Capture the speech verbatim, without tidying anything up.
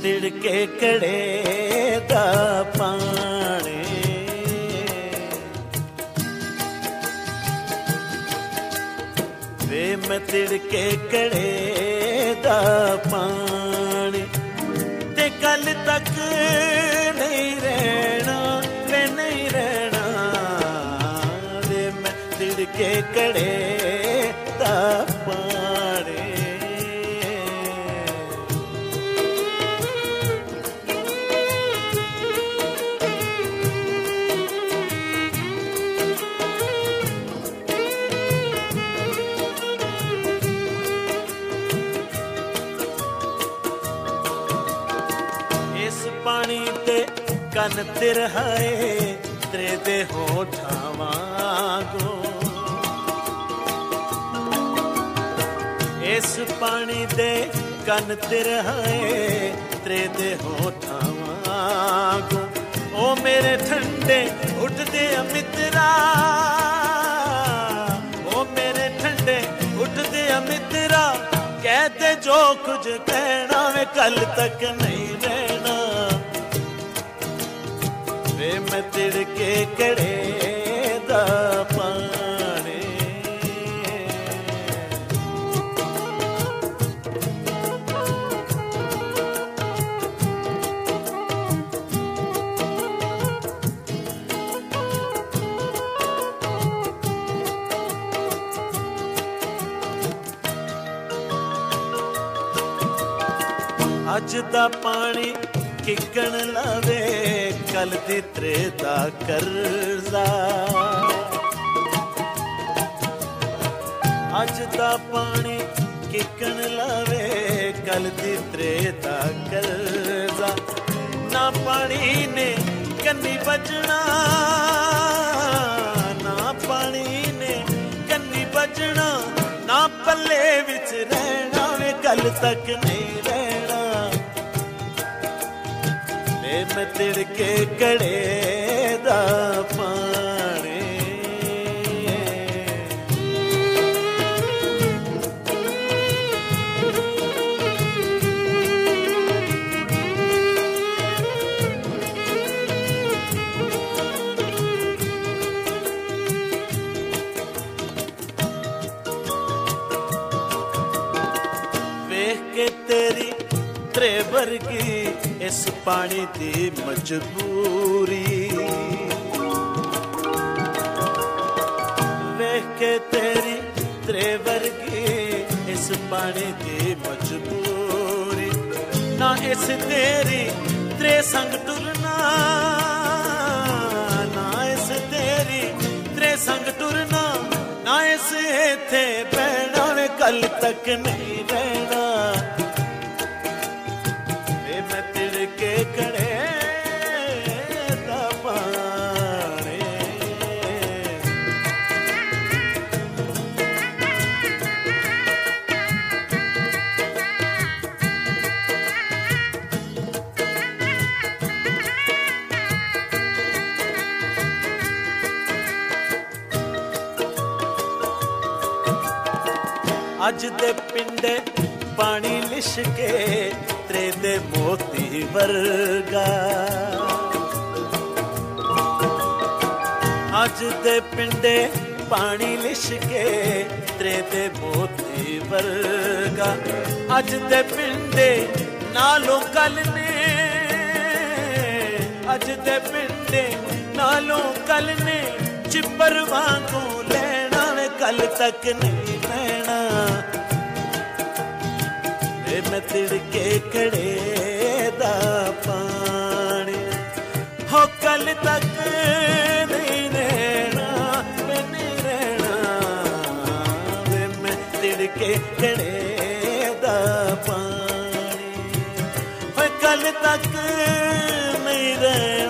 तिड़के कड़े दा पानी वे मैं तिड़के कड़े दा पानी ते कल तक नहीं रहना वे नहीं रहना वे मैं तिड़के कड़े दा पानी पानी ते कन तिरहाए त्रे दे होठां वांगू इस पानी दे कन तिरहाए त्रे दे होठां वांगू ओ मेरे ठंडे उठदे मित्रा ओ मेरे ठंडे उठदे मित्रा कहते जो कुछ कहना वे कल तक नहीं रहना वे मैं तिड़के कड़े दा पानी अज दा पानी किकण लावे कल दी त्रे दा करजा अज दा पानी किकण लावे कल दी त्रे दा करजा ना पानी ने कन्नी बजना ना पानी ने कन्नी बजना ना पल्ले विच रहना वे कल तक नहीं रहना मैं तिड़के कड़े दा पानी वेख के तेरी त्रे वर्गी इस पानी दी मजबूरी वेख के तेरी त्रे वर्गी इस पानी दी मजबूरी ना इस तेरी त्रे संग टुरना ना इस तेरी त्रे संग टुरना ना इस इथे बहना वे कल तक नहीं रहना मैं तिड़के कड़े दा पानी अज दे पिंडे पानी लिशके त्रे दे मोती वर्गा अज दे पिंडे पानी लिशके त्रे दे मोती वर्गा अज दे पिंडे नालों कल ने अज दे पिंडे नालों कल ने चिपर वांगू लेना वे कल तक नहीं रहना मैं तिड़के कड़े दा पानी हो कल तक नहीं रहना वे नहीं रहना वे मैं तिड़के कड़े दा पानी हो कल तक नहीं रहना